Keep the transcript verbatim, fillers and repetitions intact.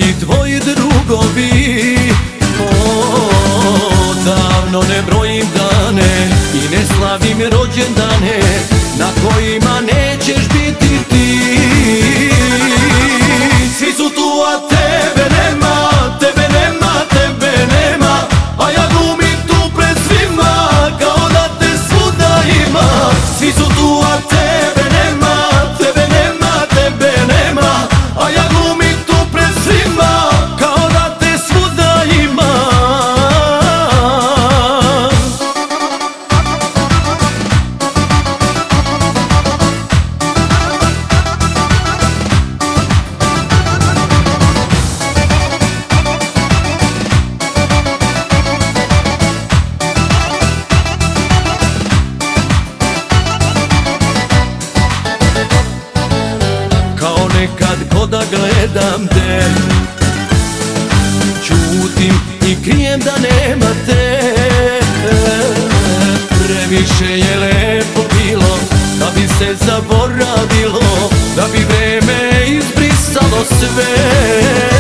i tvoji drugovi. O, davno ne brojim dane i ne slavim rođendane na kojima nećeš biti ti. Svi su tu, a tebe nema, tebe nema, tebe nema, a ja glumim tu pred svima kao da te svuda ima. Svi su tu, a tebe nema, tebe nema, tebe nema, a ja glumim tu pred svima kao da te svuda ima. Kao nekad ko da gledam te, čutim i krijem da nema te. Previše je lepo bilo da bi se zaboravilo, da bi vreme izbrisalo sve.